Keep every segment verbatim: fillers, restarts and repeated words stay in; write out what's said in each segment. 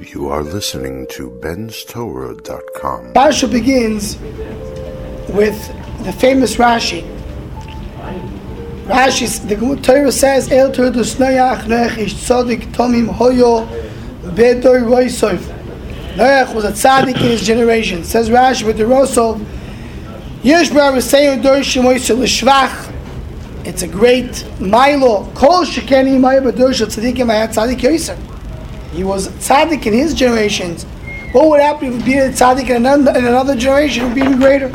You are listening to Ben's Torah dot com. Parsha begins with the famous Rashi. Rashi, the Torah says, El Torah Noach Noach ish tzadik tomim hoyo bedor roisov. Noach was a tzaddik in his generation. Says Rashi with the Rosov, Yesh bar v'seir dor shemoyse l'shvach. It's a great milo. Kol shekeni mayo bedor shel tzadikim hayat tzadik yoser. He was tzaddik in his generations. What would happen if he be a tzaddik in another, in another generation? It would be even greater.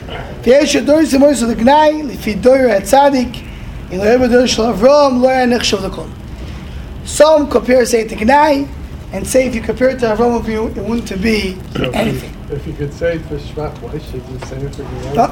Some compare say to Gnai and say if you compare it to Avram Avinu, it wouldn't be so anything. If you, if you could say it for Shvach, why should you say it for Gnai?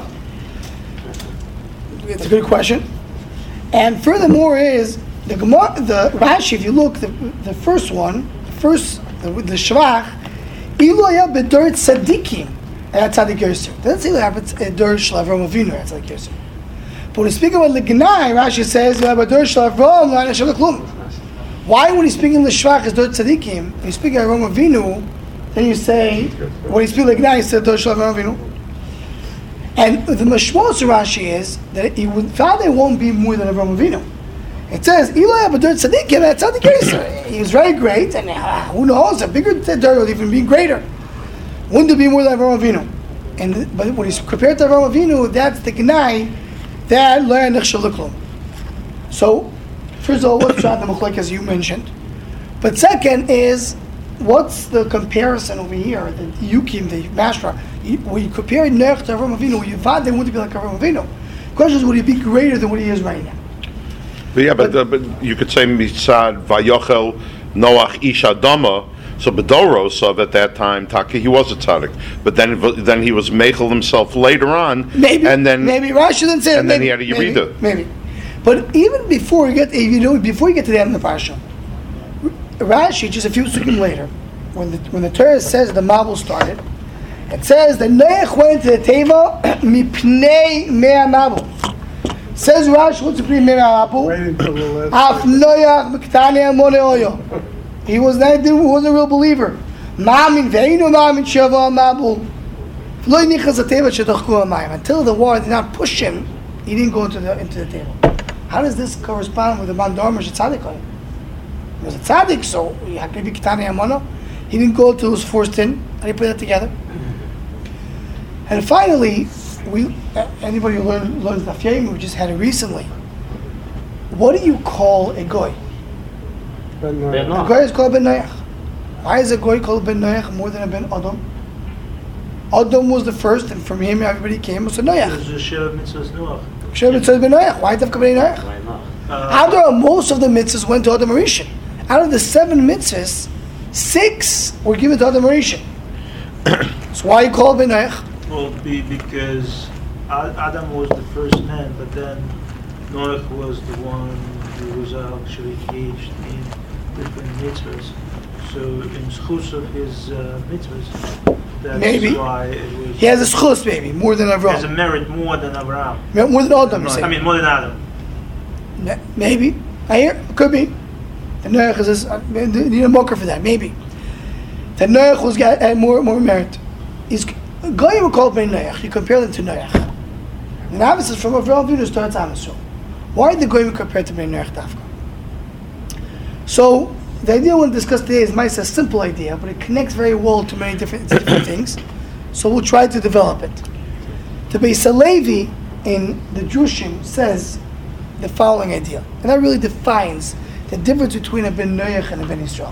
It's a good question. And furthermore is the Gemara, the Rashi. If you look, the, the first one, the first the, the Shvach, Iloya bedor tzadikim at tzadik yoser. Doesn't say what happens at dor shel Avram Avinu at tzadik yoser. But when we speak about the Gnai, Rashi says bedor shel Avram lo anashel klum. Why, when he's speaking the Shvach, is dor tzadikim? When you speak of Avram Avinu, then you say when you speak the Gnai, you say dor shel Avram Avinu. And the mashmos of Rashi is that he would father won't be more than Avram Avinu. It says, Eli Abador Tzadikim at Tzadik Yoser. He was very great, and uh, who knows, a bigger Tzaddik would even be greater. Wouldn't it be more than Avram Avinu? And but when he's compared to Avram Avinu, that's the Gnai that Lo Yanechshel L'Klum. So, first of all, what's Shad HaMachlokes as you mentioned? But second is, what's the comparison over here? The Yukim, the Mashra. When you compare Noach to Avram Avinu, you thought they wouldn't be like Avram Avinu. The question is, would he be greater than what he is right now? But yeah, but, but, uh, but you could say Mitzad Vayochel Noach Ish Adama. So Bedoros of at that time, Taki, he was a tzaddik, but then then he was meichel himself later on, maybe, and then maybe Rashi didn't say, and maybe, then he had a Yerida. Maybe, maybe, but even before you get, you know, before you get to the end of the parsha, Rashi just a few seconds later, when the when the Torah says the Mabul started, it says that Noach went to the Teva mipnei mea Mabul. Says Rashi, what's the pre mea Mabul? Af Noach b'ktane amone oyo. He was not, he wasn't a real believer. Ma'amin ve'inu ma'amin shava Mabul. Until the war did not push him, he didn't go into the into the table. How does this correspond with the Mandormer Tzaddik? He was a tzaddik, so he had to be Ketani Amono. He didn't go until he was forced in. How do you put that together? And finally, we anybody who learn, learns the Daf we just had it recently. What do you call a goy? Ben A goy is called Ben Noach. Why is a goy called Ben Noach more than a Ben Adam? Adam was the first, and from him everybody came. So Noach. Sheva mitzvahs Noach. Sheva mitzvahs Ben Noach. Why did Ben Noach? Why not? After all, most of the mitzvahs went to Adam Rishon. Out of the seven mitzvahs, six were given to Adam Rishon. So why you call Ben Noach? Well, be, because Adam was the first man, but then Noach was the one who was actually engaged in different mitzvahs. So in schus of his uh, mitzvahs, that's maybe. why it was... He has a schus, maybe, more than Avraham. He has a merit more than Abraham. More than Adam, you say. I mean, more than Adam. Maybe. I hear, could be. The Noach is, uh, need a mocker for that, maybe. The Noach was got uh, more more merit. He's Goyim were called Ben Noach. You compare them to Noach. And obviously from Avraham Avinu starts Amisol. Why did the Goyim compare to Ben Noach Dafka? So the idea I want to discuss today is might a simple idea, but it connects very well to many different different things. So we'll try to develop it. The Beis Halevi in the Drushim says the following idea, and that really defines the difference between a Ben Noach and a Ben Yisrael.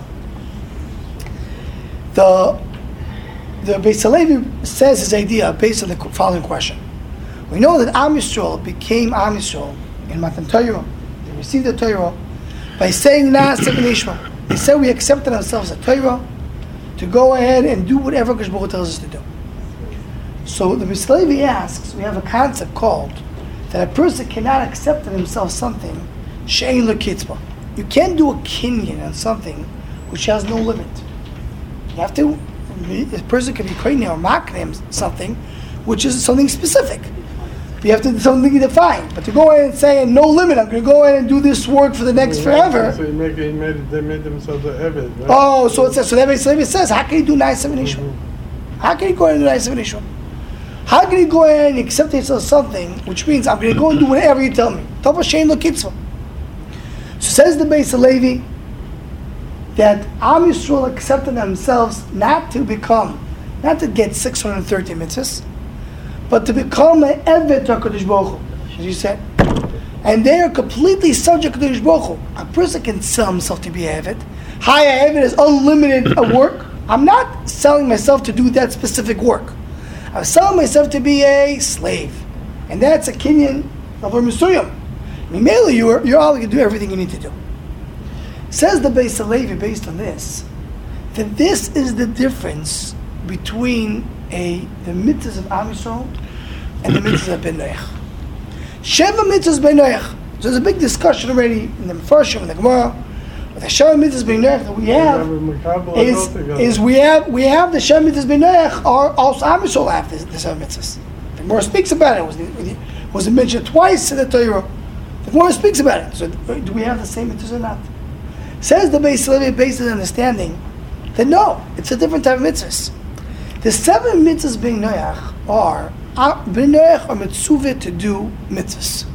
The the Beis Halevi says his idea based on the following question. We know that Am Yisrael became Am Yisrael in Matan Torah. They received the Torah by saying Na'aseh v'nishma. They said we accepted ourselves a Torah to go ahead and do whatever Kadosh Baruch Hu tells us to do. So the Beis Halevi asks, we have a concept called that a person cannot accept in himself something she'ein lo kitzba. You can't do a kinyan on something which has no limit. You have to, a person can be koine or maknem something which is something specific. You have to do something defined. But to go in and say, no limit, I'm going to go in and do this work for the next forever. So you make, he made it, they made themselves a Eved, right? Oh, so it says, so that makes it says, how can you do nine seven Ishmael? Mhm. How can you go in and do nine seven Ishmael? How can you go in and accept yourself something, which means I'm going to go and do whatever you tell me? Tov Hashem lo kitzvah. So says the Beis Halevi that Am Yisrael accepted themselves not to become, not to get six hundred thirty mitzvahs, but to become an Eved to HaKadosh Baruch Hu, as you said. And they are completely subject to HaKadosh Baruch Hu. A person can sell himself to be an Eved. Hi, an Eved is unlimited work. I'm not selling myself to do that specific work. I'm selling myself to be a slave. And that's a kinyan of a Misuyam. Mainly, you're, you're obligated to do everything you need to do. Says the Beis Halevi, based on this, that this is the difference between a the mitzvahs of Am Yisrael and the mitzvahs of Ben Noach. Sheva mitzvahs Ben Noach. So there's a big discussion already in the Mefarshim and the Gemara. But the Sheva mitzvahs Ben Noach that we have is, is we have we have the Sheva mitzvahs Ben Noach, or also Am Yisrael have the, the Sheva mitzvahs. The Gemara speaks about it. Was it was it mentioned twice in the Torah? The Gemara speaks about it. So do we have the same mitzvahs or not? Says the Beis Halevi, based on understanding that no, it's a different type of mitzvahs. The seven mitzvahs Ben Noach are Ben Noach are mitzvah to do mitzvahs.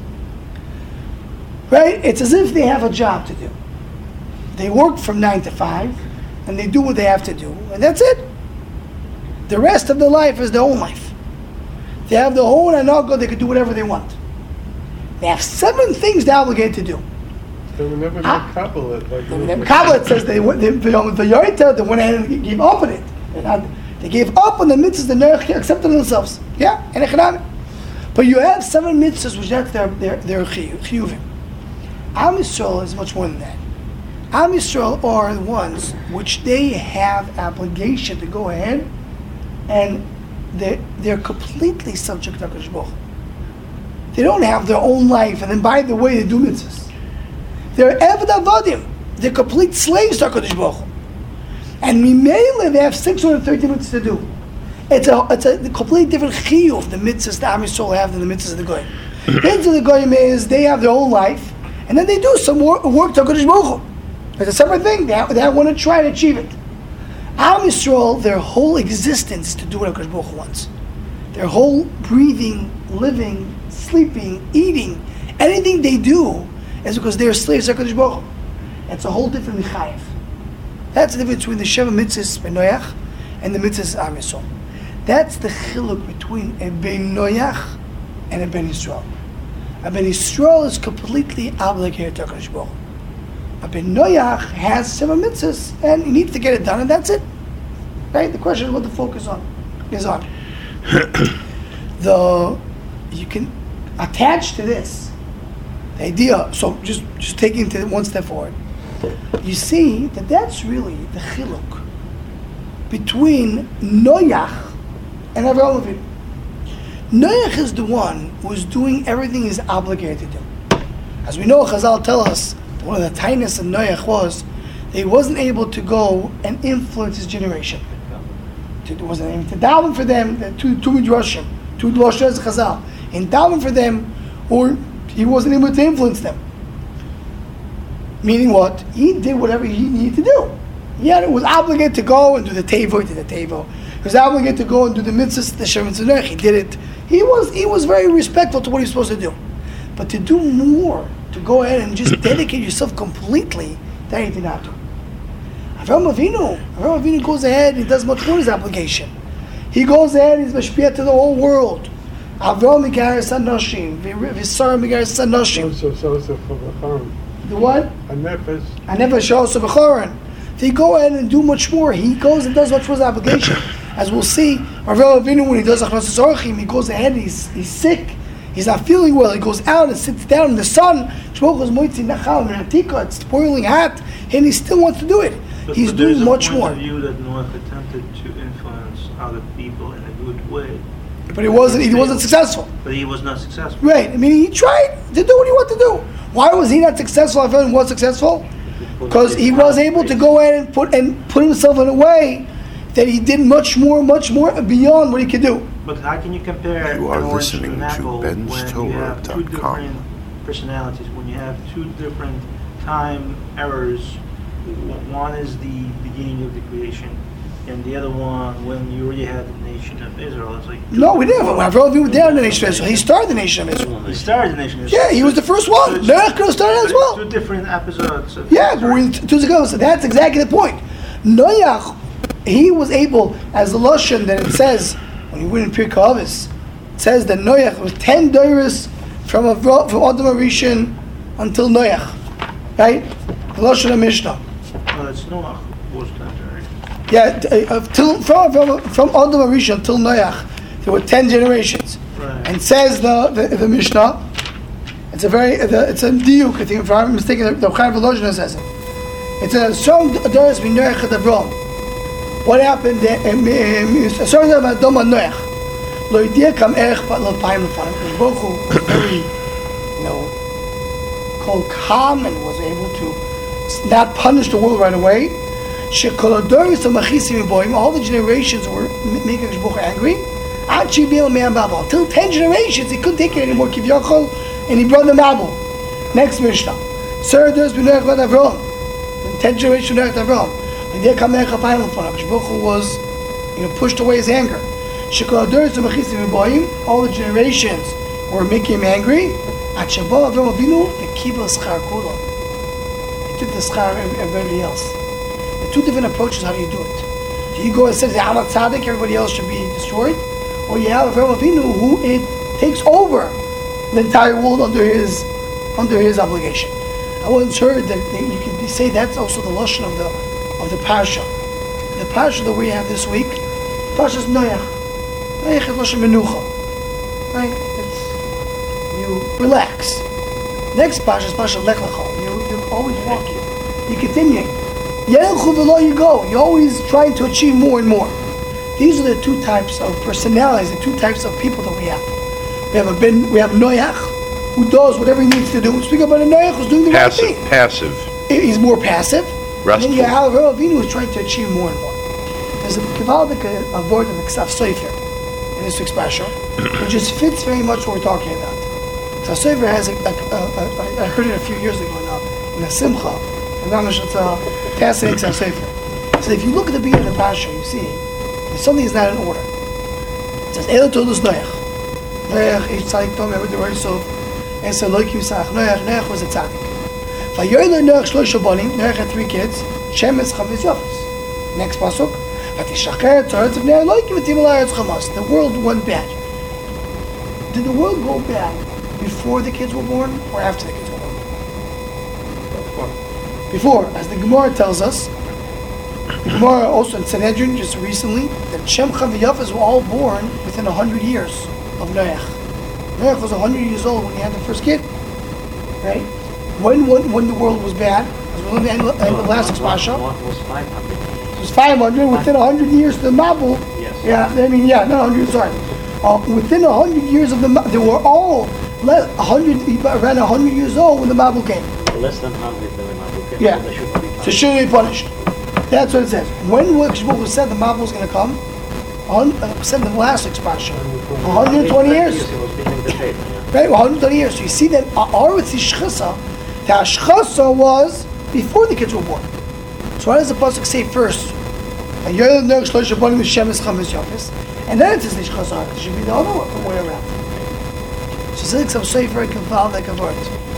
Right? It's as if they have a job to do. They work from nine to five, and they do what they have to do, and that's it. The rest of their life is their own life. They have their own anaga. They can do whatever they want. They have seven things they're obligated to do. They were never Ah. Kabbalah. Like The Kabbalah says they went, they, the Yorita, they went ahead and gave up on it. They, had, they gave up on the mitzvahs the Noach accepted themselves. Yeah, and economic. But you have seven mitzvahs which that's their their their chiyuvim. Am Yisrael is much more than that. Am Yisrael are the ones which they have obligation to go ahead and they're, they're completely subject to HaKadosh Baruch Hu. They don't have their own life, and then by the way they do mitzvahs. They're Eved Avadim. They're complete slaves to HaKadosh Baruch Hu. And Mimele, they have six hundred thirty mitzvahs to do. It's a it's a completely different chiyuv, the mitzvahs that Am Yisrael have than the mitzvahs of the Goyim. The mitzvahs of the Goyim is they have their own life, and then they do some work, work to HaKadosh Baruch Hu. It's a separate thing. They, have, they want to try to achieve it. Am Yisrael, their whole existence is to do what HaKadosh Baruch Hu wants. Their whole breathing, living, sleeping, eating, anything they do is because they're slaves to HaKadosh Baruch Hu. It's a whole different chayiv. That's the difference between the Sheva mitzvahs Ben Noach and the mitzvahs Am Yisrael. That's the chiluk between a Ben Noach and a Ben Yisrael. A Ben Yisrael is completely obligated to HaKadosh Baruch Hu. A Ben Noach has seven mitzvahs and he needs to get it done, and that's it. Right? The question is what the focus on is on. the you can attach to this the idea. So just just taking it one step forward, you see that that's really the chiluk between Noach and Avraham Avinu. Noach is the one who is doing everything he's obligated to do. As we know, Chazal tell us one of the tightness of Noach was that he wasn't able to go and influence his generation. He wasn't able to daven for them, the two two midrashim, two drashos Chazal, and daven for them, or he wasn't able to influence them. Meaning what? He did whatever he needed to do. He had, was obligated to go and do the tevo, he did the tevo. He was obligated to go and do the mitzvahs, the Shem Tzedek, he did it. He was he was very respectful to what he was supposed to do. But to do more, to go ahead and just dedicate yourself completely, that he did not do. Avraham Avinu, Avraham Avinu goes ahead and he does much more his obligation. He goes ahead and he's mashpia to the whole world. Avraham Megaris Anoshim, Visar Megaris Anoshim. So, so, so, for the farm. The what? A nefesh. I never show also b'choran. They go ahead and do much more. He goes and does much more his obligation. As we'll see, Avraham Avinu, when he does Achnos Zorchim, he goes ahead and he's, he's sick. He's not feeling well. He goes out and sits down in the sun. It's boiling hot, and he still wants to do it. But, He's but doing much There's a point more. of view that Noach attempted to influence other people in a good way, But he wasn't. He wasn't successful. but he was not successful. Right. I mean, he tried to do what he wanted to do. Why was he not successful? I feel he was successful because he was able to go in and put and put himself in a way that he did much more, much more beyond what he could do. but how can you compare You are an orange to listening an to apple when bens you torah have two dot com. different personalities, when you have two different time errors? W- One is the beginning of the creation, and the other one when you already had the nation of Israel. It's like No, we didn't. Avraham Avinu was down in the nation of Israel. He started the nation of Israel. he started the nation of Israel. Yeah, he was the first So one. it's- Noach could have started as so well. it's Two different episodes. Of Yeah, but we two ago. So that's exactly the point. Noach, he was able, as the Lashon that it says when you went in Pirkei Avos, it says that Noach was ten doros from Avra, from Adam Rishon until Noach, right? The Lashon of Mishnah. Well, it's Noach was that, right? Yeah, t- uh, till, from from from Adam Rishon until Noach, there were ten generations. Right. And says the, the the Mishnah, it's a very the, it's a diuk. I think if I'm mistaken, the the Chaim Volozhin says it. It's a strong doros min Noach ad Avram. What happened? A certain about Dom Noach. Lo idea kam erech but lo paim lefanim. Baruch Hu was very, you know, called calm and was able to not punish the world right away. Shekol adoros amachisim boim. All the generations were m- making Baruch Hu angry. Ad shivil me'am Babel. Till ten generations, he couldn't take it anymore. Kivyachol, and he brought them Babel. Next Mishnah. Certain doros min Noach ad Avram. Ten generations Noach ad Avram. Idea kam erech paim lefanim. Baruch Hu was, you know, pushed away his anger. All the generations were making him angry. At Shabbat Avram Avinu, the kibbutz schar kulam. He took the schar of everybody else. The two different approaches. How do you do it? Do you go and say the Amal Tzaddik, everybody else should be destroyed, or you have Avram Avinu who it takes over the entire world under his under his obligation? I once heard that they, you could say that's also the lashon of the of the parsha. The parsha that we have this week, Parshas Noach. Noach is lashon menucha, right? It's you relax. Next parsha is Parsha Lech Lecha. You you're always walking. You continue. Yelchu v'lo you go. You're always trying to achieve more and more. These are the two types of personalities, the two types of people that we have. We have a ben, we have Noach, who does whatever he needs to do. We speak about a Noach who's doing the Passive, right thing. passive. He's more passive. Restful. And then you have Avram Avinu who's trying to achieve more and more. There's a Gevaldik word in the Ksav Sofer in this week's Parsha, which just fits very much what we're talking about. Ksav Sofer has a, a, a, a, I heard it a few years ago now in a Simcha, and now it's a fascinating Ksav Sofer. So if you look at the beginning of the Parsha, you see that something is not in order. It says Elo Toldos Noach. Noach is Tzadik Tom, every the so and so Loki Yisach. Noach, Noach was a Tzadik. Vayoyler Noach Shlosh Banim. Noach had three kids. Shemes, Cham, Yafes. Next pasuk. The world went bad. Did the world go bad before the kids were born or after the kids were born? Before. Before, as the Gemara tells us, the Gemara also in Sanhedrin just recently, that Shem, Cham, and Yafes were all born within a hundred years of Noach. Noach was a hundred years old when he had the first kid. Right? When when, when the world was bad, as we learned in the end of the last Pasha, was five hundred. it was five hundred. Within a hundred years of the Mabul, Yes. yeah, I mean, yeah, not one hundred, sorry. Uh, within a hundred years of the Mabul, they were all less, one hundred, around a hundred years old when the Mabul came. Less than one hundred than the Yeah. They should be So should be punished. That's what it says. When was said the Mabul was going to come? On, uh, said in the last expansion. one hundred twenty years. He was building the table, yeah. Right, one hundred twenty years. So you see that Aretz Shchasa, the Shchasa was before the kids were born. So what does the pasuk say first? And then it says the Shchasa. It should be the other way around. So it's like some very confound like a word.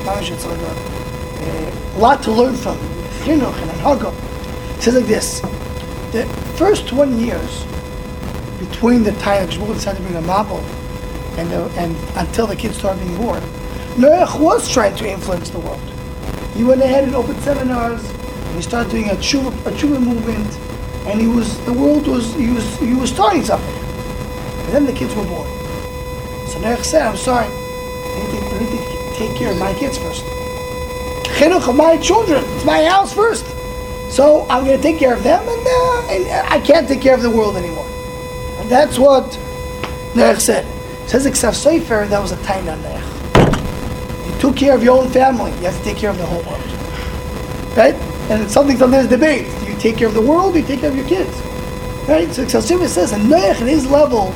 A lot to learn from Chinuch and Haggadah. It says like this: the first twenty years between the time that Shmuel decided to bring a Mabul and the, and until the kids started being born, Noach was trying to influence the world. He went ahead and opened seminars, and he started doing a tshuva, a tshuva movement, and he was the world was he was he was starting something. And then the kids were born. So Noach said, "I'm sorry, I need to, I need to take care of my kids first. Chinuch of my children, it's my house first. So I'm going to take care of them, and, uh, and I can't take care of the world anymore." And that's what Noach said. It says in Ksav Sofer that was a time on Noach. You took care of your own family, you have to take care of the whole world. Right? And it's something sometimes debate. Do you take care of the world, or do you take care of your kids? Right? So Ksav Sofer says, and Noach at his level,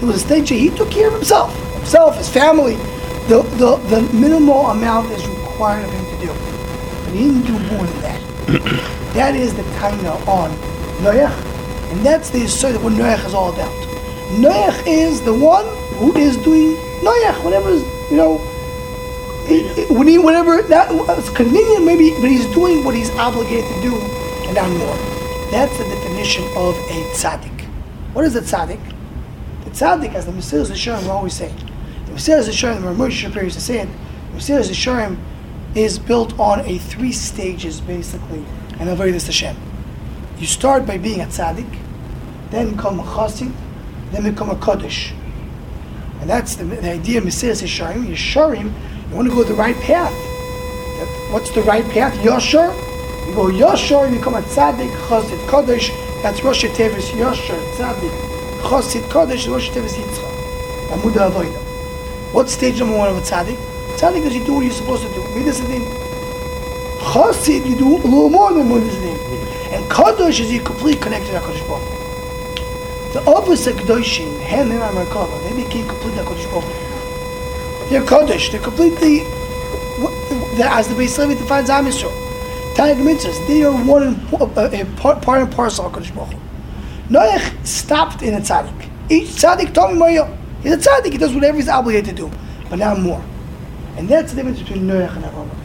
It was a stage that he took care of himself, himself, his family. The, the, the minimal amount is required of him to do. But he didn't do more than that. That is the taina on Noach. And that's the assertion of what Noach is all about. Noach is the one who is doing Noach, whatever is, you know, it, it, when he, whatever, that, it's convenient maybe, but he's doing what he's obligated to do and not more. That's the definition of a tzaddik. What is a tzaddik? The tzaddik, as the Mesilas Yesharim always say, the Mesilas Yesharim, the Moshe Shapiro used to say it, the Mesilas Yesharim is built on a three stages basically, and Avodas Hashem. You start by being a tzaddik, then become a chassid, then become a kaddish. And that's the, the idea of Mesilas Yesharim. Yesharim, you want to go the right path. The, what's the right path? Yashar. You go Yashar, you become a tzaddik, chassid, kaddish. That's Rosh Tevis Yashar, tzaddik, chassid, kaddish, Rosh Tevis Yitzchak. Amuda Avodah. What's stage number one of a tzaddik? Tzaddik is you do what you're supposed to do. Midas Adin. Chassid, you do a little more than Midas Adin. And kaddish is you completely connected to HaKadosh Baruch Hu. The Avos HaKadoshim, Hen and Amarkava, they became completely HaKadosh Baruch Hu. They're kaddish. They're completely, they're, as the Beis Levi defines Am Yisrael. Tanakh Mitzvahs, they are one in, uh, a part, part and parcel of HaKadosh Baruch Hu. Noach stopped in a tzaddik. Each tzaddik told me Mario. He's a tzaddik, he does whatever he's obligated to do, but not more. And that's the difference between Noach and Avraham.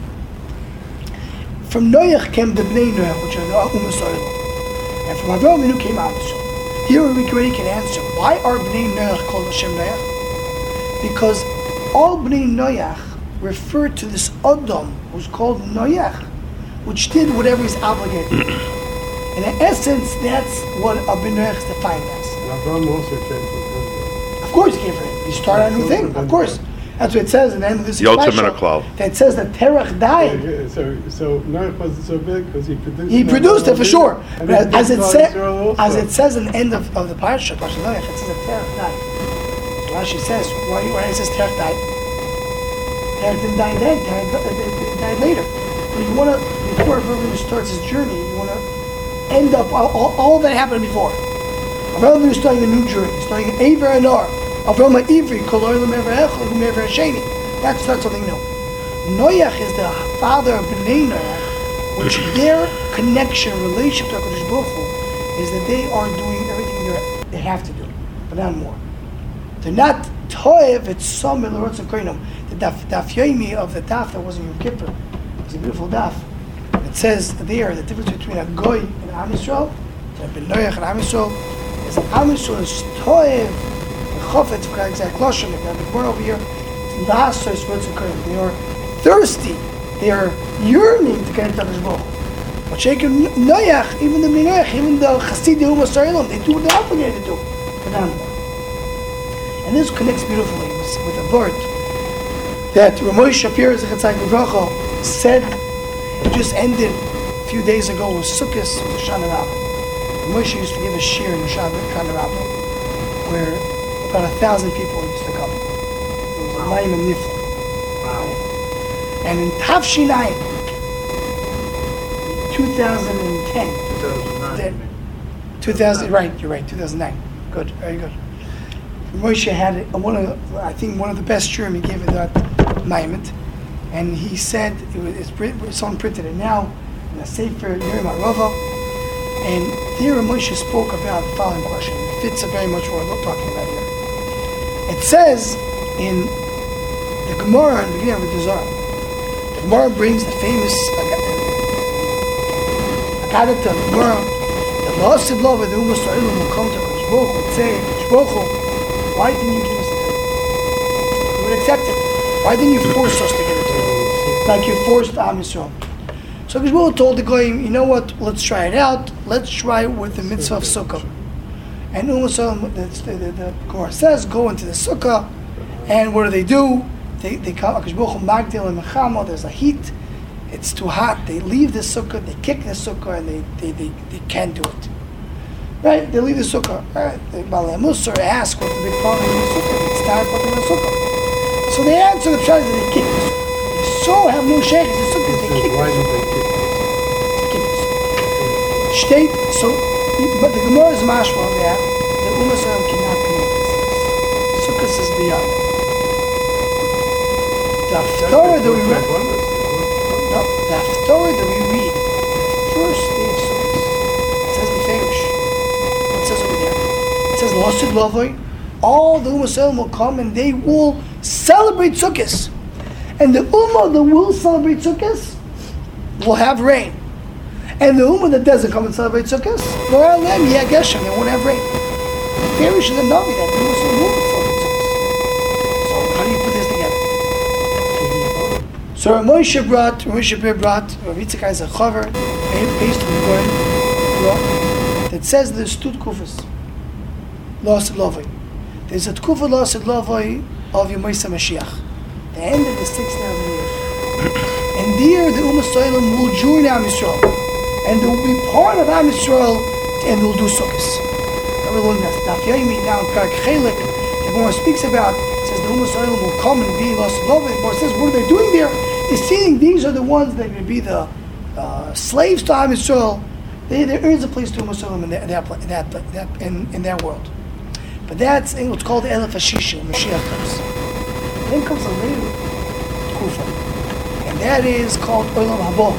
From Noach came the Bnei Noach, which are the Ummah Soil. And from Avraham Avinu came Am Yisrael. Here we already can answer, why are Bnei Noach called Hashem Noach? Because all Bnei Noach refer to this Adam, who's called Noach, which did whatever he's obligated to do. And in essence, that's what a Bnei Noach is defined as. Abraham also came from him. Of course he came for him. He started a new thing, of course. That's what it says in the end of this Yotzim special, and a cloud. that it says that Terach died. Yeah, yeah, so, so Noach wasn't so big because he produced. He produced it for sure. And But he as it produced says, Israel also. as it says in the end of, of the parasha, Parashat Noach, it says that Terach died. So Rashi says, why, why it says Terach died? Terach didn't die then. Terach died, died later. But you want to, before everyone starts his journey, you want to end up all, all, all that happened before. Avraham is starting a new journey, starting an Aver and Ar. Avraham Ivri, Kol Olam Ever Echel, Hum Ever Hasheni. That starts something new. Noach is the father of Bnei Noach, which their connection, relationship to HaKadosh Baruch Hu is that they are doing everything they have to do, but not more. They're not toev, it's some milorotz koinum. The daf, daf yomi of the daf that was in Yom Kippur. It's a beautiful daf. It says there the difference between a goy and Am Yisrael, Bnei Noach and Am Yisrael, is that Am Yisrael is toev, the chofetz, for exact lashon, if you have the word over here, they are thirsty. They are yearning to connect to HaKadosh Baruch Hu. But Sheikh Noach, even the Bnei Noach, even the Chassidim Ummah Soilam, they do what they're obligated to do. But not more. And this connects beautifully with, with a word that Ramosh Shapiro Zechatzak Livracha said. It just ended a few days ago with Sukkot with Hoshana Rabbah. Ramosh used to give a shir in Hoshana Rabbah where about a thousand people used to come. Mayim and Nifla. Wow. And in Tavshinayim, twenty ten. two thousand nine. two thousand, right, you're right, two thousand nine. Good, very good. Moshe had it, one of the, I think one of the best shurim he gave it that Maimon, and he said it was it's, print, someone printed it now in a Sefer Yerim HaRava, and there Moshe spoke about the following question. It fits very much what we're talking about here. It says in the Gemara in the beginning of the Zohar, the Gemara brings the famous Agadah to the Gemara, that La'asid Lo v'the Ummah So'ilim will come to Kodesh Baruch Hu and say, Kodesh Baruch Hu, why didn't you give us the Torah? We would accept it. Why didn't you force us to give it to you? Like you forced Am Yisrael. So Kodesh Baruch Hu told the Goyim, you know what, let's try it out. Let's try it with the mitzvah of Sukkah. And Ummah So'ilim, the, the, the Gemara says, go into the Sukkah, and what do they do? They they come, Akash Baruch Hu Magdil and Mechama, there's a heat, it's too hot, they leave the sukkah, they kick the sukkah, and they, they, they, they can't do it. Right? They leave the sukkah. Right? The Balei Musar ask what the big problem is in the sukkah. It's not putting the sukkah. So they answer the pshat that they kick the sukkah. They so have no shaykhs in the sukkah, they kick the Why did sukkah. they kick They kick the sukkah. State, so, but the Gemara is mashma that the Ummah So'ilim cannot connect this. Sukkot is beyond. The Haftarah that we read, no, the Haftarah that we read, the first day of Sukkot, it says Beferish. What it says over there? It says Lasid Lavoi. All the Ummah Yisrael will come and they will celebrate Sukkot. And the Ummah that will celebrate Sukkot will have rain. And the Ummah that doesn't come and celebrate Sukkot, well, them, yeah, Geshem, they won't have rain. Beferish is a Navi that the Ummah Yisrael will celebrate Sukkot. So how do you put this together? So Rav Moshe brought, Rav Moshe Ber brought, Rav Yitzchak is a chaver, based on the Goren, that says there's two tkufas. Lasid Lavoi. There's a tkufa Lasid Lavoi of Yom Mashiach, the end of the six thousand years. And there the Ummah Yisrael will join Am Yisrael. And they will be part of Am Yisrael and they'll do Sukkot. We're learning that. Daf Yomi now in Parak Chelik, the Gemara speaks about, it says the Ummah Yisrael will come and be Lasid Lavoi. The Gemara says, what are they doing there? They're seeing these are the ones that will be the uh, slaves to Am Yisrael. They, there is a place to Ummah Yisrael in that, that, that, that, in, in that world. But that's what's called Elef Hashisha, when Mashiach comes. Then comes a later Kufa. And that is called Olam Haba.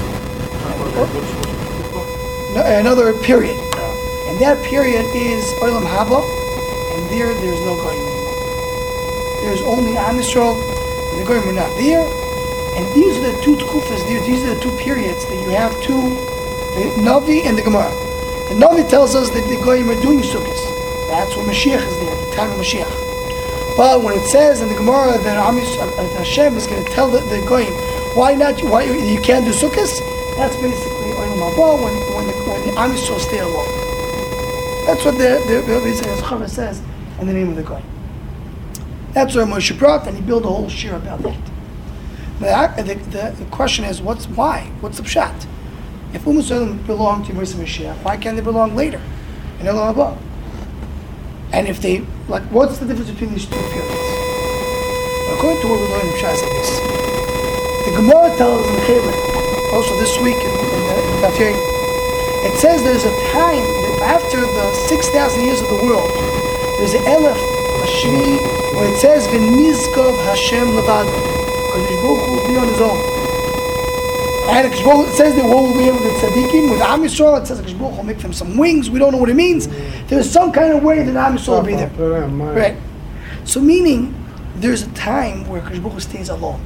No, another period. And that period is Olam Haba, and there, there's no Goyim anymore. There's only Am Yisrael, and the Goyim are not there. And these are the two Tkufas, these are the two periods that you have two, the Navi and the Gemara. The Navi tells us that the Goyim are doing Sukkot. That's when Mashiach is there, the time of Mashiach. But when it says in the Gemara that Hashem is going to tell the, the Goyim, why not? Why you can't do Sukkot? That's basically Olam Haba when when the when the Am Yisrael stay alone. That's what the the Chaver says in the name of the Goyim. That's what Moshe brought, and he built a whole shir about that. But the, the, the question is, what's why? What's the pshat? If Ummah Yisrael belong to Yom Mashiach, why can't they belong later in Olam Haba? And if they, like, what's the difference between these two periods? According to what we learned in Pshas like this, the Gemara tells us in Chelik, also this week in, in the, in the Daf Yomi, it says there's a time that after the six thousand years of the world, there's an Elef Hashvi where it says V'nizkov Hashem Levad, because Baruch will be on his own. And it says that what will be able to tzaddikim with Am Yisrael. It says that Baruch will make them some wings. We don't know what it means. There's some kind of way that Am Yisrael will be there. Right. So meaning, there's a time where Kadosh Baruch Hu stays alone.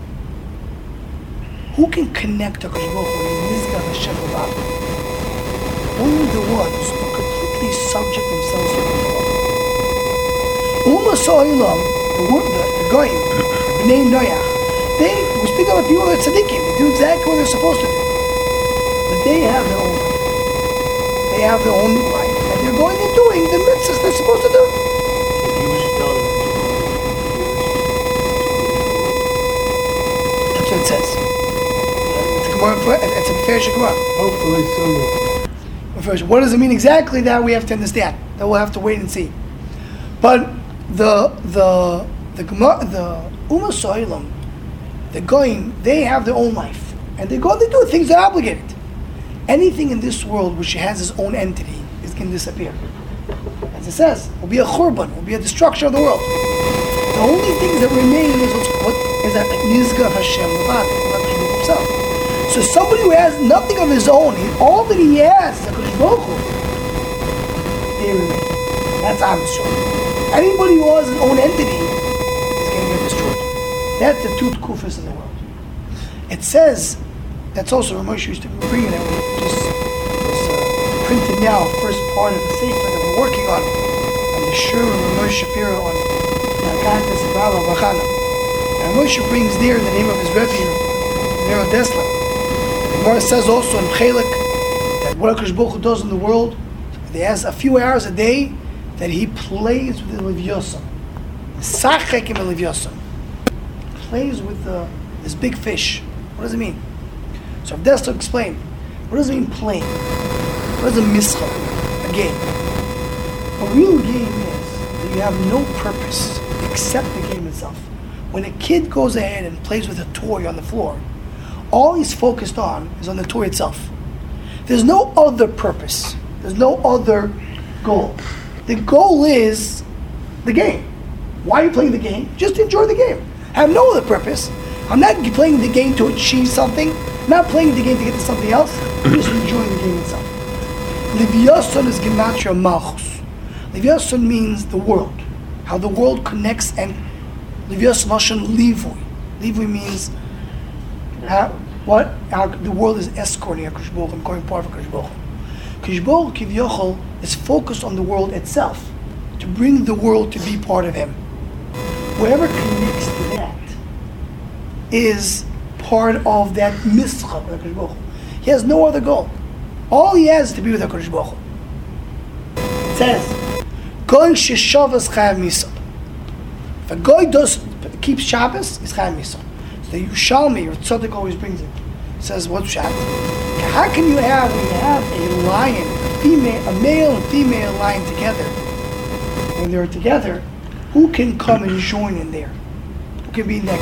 Who can connect to Kadosh Baruch Hu with Nizgav Hashem Levad? Only the ones who completely subject themselves to the Lord. Ummah So'ilam, the the, the Goyim, the Bnei Noach, they, we speak about people that are tzaddikim, they do exactly what they're supposed to do. But they have their own life. They have their own life, and they're going and doing the mitzvahs they're supposed to do. That's what it says. It's a Gemara, it's a fair Gemara. Hopefully soon. First, what does it mean exactly? That we have to understand. That we'll have to wait and see. But the the the Gemara, the Ummah So'ilam, the Goyim, they have their own life. And they go and they do things that are obligated. Anything in this world which has its own entity is going to disappear. As it says, it will be a churban, it will be a destruction of the world. The only things that remain is what's, what is that Nizgav Hashem Levad, himself. So somebody who has nothing of his own, he, all that he has is a Kadosh Baruch Hu, they remain. That's Am Yisrael. Anybody who has his own entity is going to get destroyed. That's the two tkufas in the world. It says, that's also Rav Moshe used to bring it, and just was uh, printed now, first part of the sefer that we're working on, on the Shur of Rav Moshe Shapiro on Nagatas and Rabba Bachana. And Rav Moshe brings there the name of his Rebbe, Nero Desla. The Gemara says also in Chelik that what HaKadosh Baruch Hu does in the world, he has a few hours a day that he plays with the Leviosam. Sachek im Leviosam. Plays with the, this big fish. What does it mean? So Rav Desla explained, what does it mean playing? What is a mischah? A game. A real game is that you have no purpose except the game itself. When a kid goes ahead and plays with a toy on the floor, all he's focused on is on the toy itself. There's no other purpose. There's no other goal. The goal is the game. Why are you playing the game? Just enjoy the game. I have no other purpose. I'm not playing the game to achieve something. I'm not playing the game to get to something else. I'm just enjoying the game itself. Livyason is Gematria Malchus. Livyason means the world. How the world connects, and Livyason Lashon Livui. Livui means how, what how the world is escorting HaKadosh Baruch Hu and going part of HaKadosh Baruch Hu. HaKadosh Baruch Hu Kivyochel is focused on the world itself, to bring the world to be part of him. Whoever connects to that is part of that mitzvah with HaKadosh Baruch Hu. He has no other goal. All he has is to be with HaKadosh Baruch Hu. It says, Goy sheshavas chayav misal. If a goy does keeps Shabbos, he's chayav misal. So the Yerushalmi, or Tzaddik always brings it. It says, what's Shabbos? How can you have, when you have a lion, a female, a male and female lion together, when they're together, who can come and join in there? Who can be in that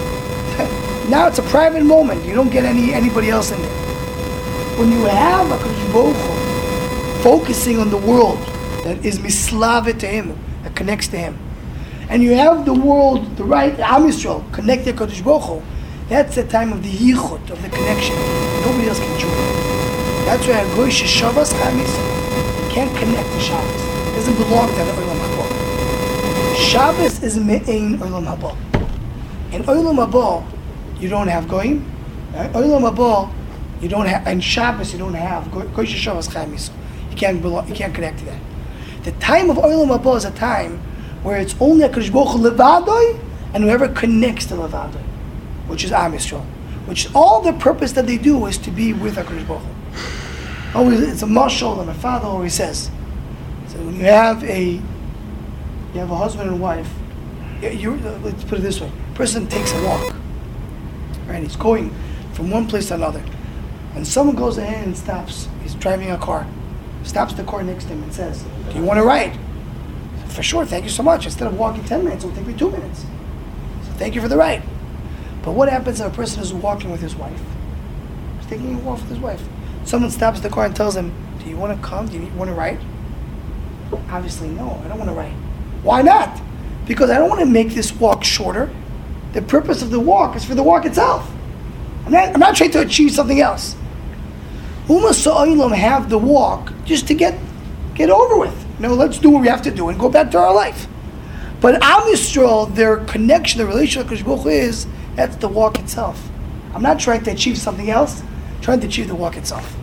queue? Now it's a private moment. You don't get any anybody else in there. When you have a HaKadosh Baruch Hu focusing on the world that is mislavet to him, that connects to him, and you have the world, the right, Am Yisrael, connected to HaKadosh Baruch Hu, that's the time of the yichud, of the connection. Nobody else can join. That's why a goy sheshavas chayav misal. You can't connect to Shabbos. It doesn't belong to the Olam Haba. Shabbos is me'ein Olam Haba. In Olam Haba, you don't have goyim. Right? Olam Haba, you don't have, and Shabbos you don't have. Goy sheshavas chayav misal. You can't belong. You can't connect to that. The time of Olam Haba is a time where it's only HaKadosh Baruch Hu levadoi, and whoever connects to levadoi, which is Am Yisrael, which all the purpose that they do is to be with HaKadosh Baruch Hu. Always, it's a mashal that my father always says. So when you have a, you have a husband and wife, you, you, let's put it this way: a person takes a walk, right? He's going from one place to another, and someone goes ahead and stops. He's driving a car, stops the car next to him and says, "Do you want to ride?" For sure, thank you so much. Instead of walking ten minutes, it'll take me two minutes. So thank you for the ride. But what happens if a person is walking with his wife? He's taking a walk with his wife. Someone stops the car and tells him, "Do you want to come? Do you want to ride?" Obviously, no, I don't want to ride. Why not? Because I don't want to make this walk shorter. The purpose of the walk is for the walk itself. I'm not, I'm not trying to achieve something else. Ummah Sa'olam have the walk just to get get over with. You know, let's do what we have to do and go back to our life. But Am Yisrael, their connection, their relationship with HaKadosh Baruch Hu is, that's the walk itself. I'm not trying to achieve something else, I'm trying to achieve the walk itself.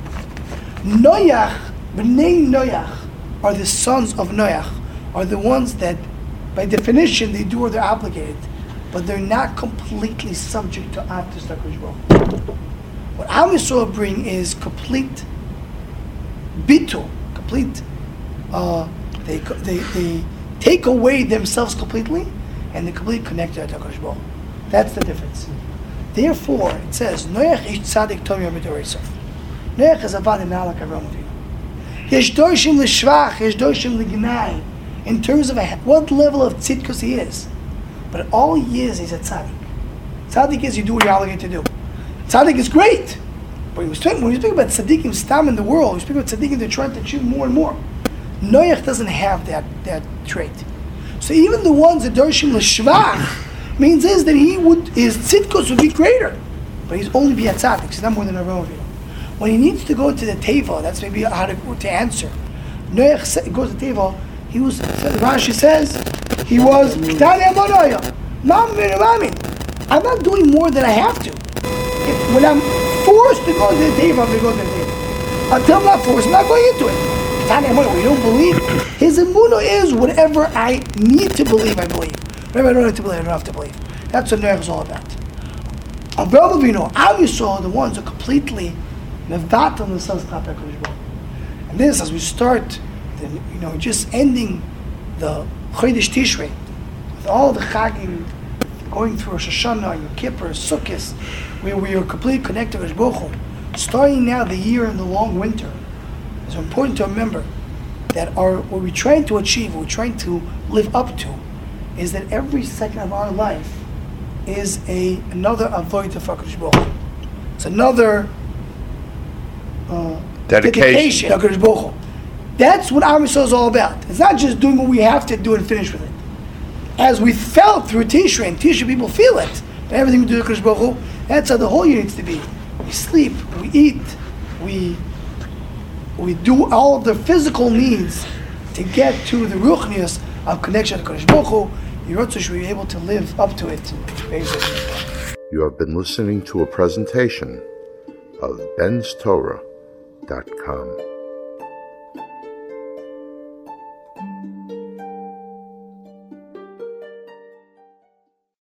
Noach, B'nai Noach, are the sons of Noach, are the ones that, by definition, they do or they're obligated, but they're not completely subject to Avdus HaKadosh Baruch Hu. What Am Yisrael bring is complete bitul, complete, uh, they, they, they take away themselves completely, and they're completely connected to HaKadosh Baruch Hu. That's the difference. Therefore, it says, Noach ish tzadik tomir b'doresav. Noach is avad and like Avraham Avinu. Yesh doshim l'shvach, yesh doshim l'gnai. In terms of a, what level of tzidkus he is. But all he is, he's a tzaddik. Tzaddik is you do what you're obligated to do. Tzaddik is great. But when we speak about tzaddikim stam in the world, we speak about tzaddikim that are trying to achieve more and more. Noach doesn't have that, that trait. So even the ones that doshim l'shvach, means is that he would, his tzidkus would be greater, but he's only be a tzaddik. He's not more than a Avraham Avinu. When he needs to go to the teva, that's maybe how to, to answer. Noach goes to teva. He was. Rashi says he was. I'm not doing more than I have to. If, when I'm forced to go to the teva, I'm going to go to the teva. Until I'm not forced, I'm not going into it. We don't believe. His emunah is whatever I need to believe, I believe. Whatever I don't have to believe, I don't have to believe. That's what Noach is all about. Avraham Avinu, Am Yisrael are the ones who completely mevatel themselves to HaKadosh Baruch Hu. And this, as we start, the, you know, just ending the Chodesh Tishrei, with all the Chagim, going through Rosh Hashanah, Yom Kippur, Sukkot, where we are completely connected to HaKadosh Baruch Hu. Starting now the year in the long winter, it's important to remember that our what we're trying to achieve, what we're trying to live up to, is that every second of our life is a another avodah for HaKadosh Baruch Hu. It's another uh, dedication to HaKadosh Baruch Hu. That's what Am Yisrael is all about. It's not just doing what we have to do and finish with it. as we felt through Tishrei, and Tishrei people feel it. And everything we do to Kodesh Baruch Hu, that's how the whole year needs to be. We sleep, we eat, we we do all of the physical needs to get to the ruchnius of connection to Kodesh Baruch Hu. Yerotzu should be able to live up to it. You have been listening to a presentation of bens torah dot com.